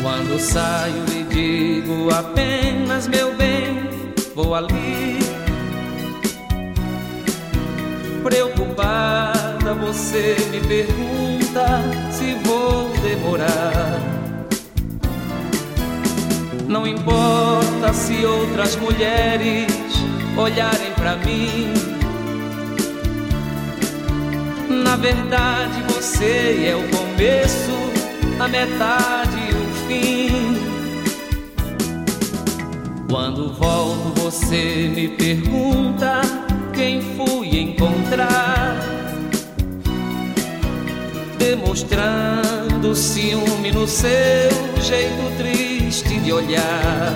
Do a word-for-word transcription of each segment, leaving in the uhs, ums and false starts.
Quando saio e digo apenas meu bem, vou ali. Preocupada você me pergunta se vou demorar. Não importa se outras mulheres olharem pra mim. Na verdade você é o começo, a metade e o fim. Quando volto você me pergunta quem fui encontrar, demonstrando ciúme no seu jeito triste de olhar,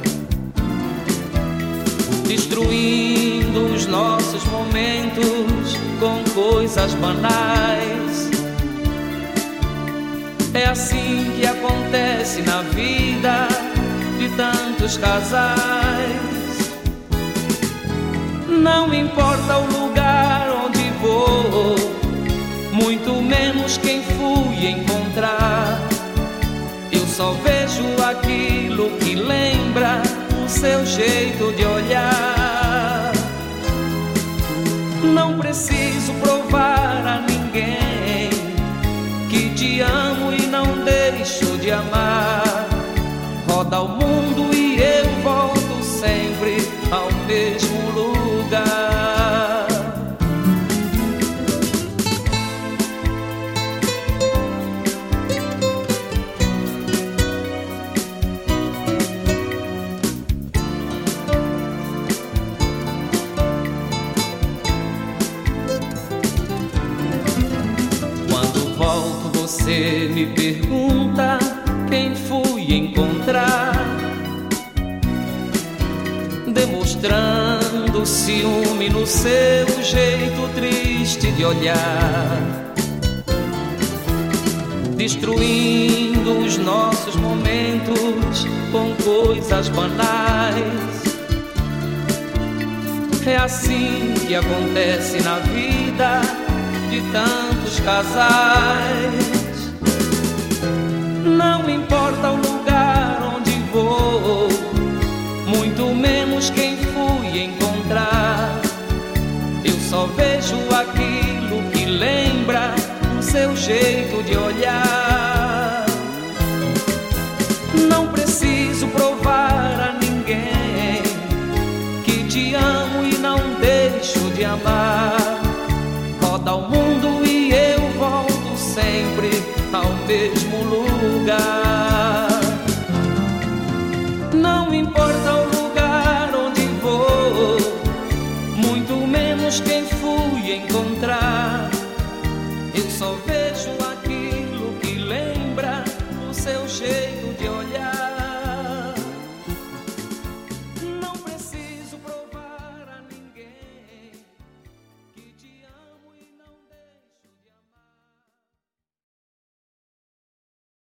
destruindo os nossos momentos com coisas banais. É assim que acontece na vida de tantos casais. Não importa o lugar onde vou, muito menos quem fui encontrar. Eu só vejo aquilo que lembra o seu jeito de olhar. Não preciso provar a ninguém que te amo e não deixo de amar. Roda o mundo e eu volto sempre ao mesmo lugar. Quando volto você me pergunta quem fui encontrar, demonstrando ciúme no seu jeito triste de olhar, destruindo os nossos momentos com coisas banais. É assim que acontece na vida de tantos casais. Não importa o lugar onde vou, muito menos quem fui encontrar. Eu só vejo aquilo que lembra o seu jeito de olhar. Não preciso provar a ninguém que te amo e não deixo de amar.